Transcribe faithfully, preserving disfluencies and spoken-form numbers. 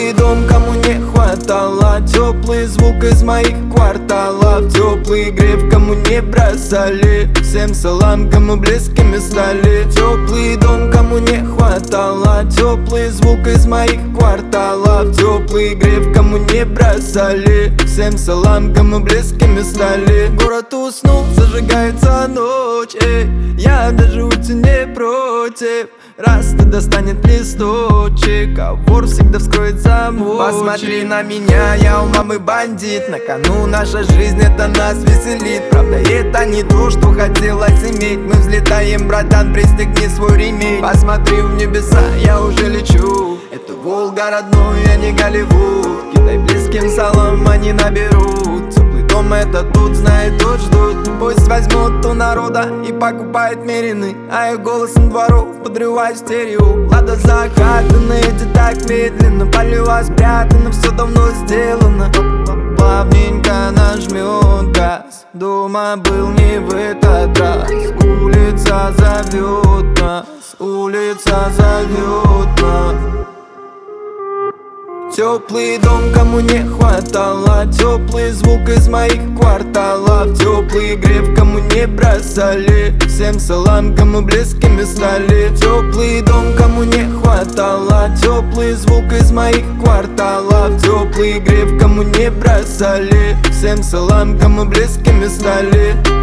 Теплый дом, кому не хватало, теплый звук из моих кварталов, теплый греб, кому не бросали, всем салам, кому близкими стали. Теплый дом, кому не хватало, теплый звук из моих кварталов, теплый греб, кому не бросали, всем салам, кому близкими стали. Город уснул, зажигается ночь, эй, я даже уйти не против. Раз ты достанет листочек, а вор всегда вскроет замочек. Посмотри на меня, я у мамы бандит. На кону наша жизнь, это нас веселит. Правда, это не то, что хотелось иметь. Мы взлетаем, братан, пристегни свой ремень. Посмотри в небеса, я уже лечу. Это Волга родной, а не Голливуд. Китай близким салам, они наберут. Теплый дом это тут, знает, тут ждут. Пусть возьмут у народа и покупает мерины, а я голосом дворов подрываю стерео. Лада закатана, эти так медленно, полива спрятана, все давно сделано. Плавненько нажмет газ, дома был не в этот раз. Улица зовет нас, улица зовет нас. Теплый дом, кому не хватало, теплый звук из моих кварталов, теплый греб, кому не бросали, всем салам, кому близкими стали. Теплый дом, кому не хватало, теплый звук из моих кварталов, теплый греб, кому не бросали, всем салам, кому близкими стали.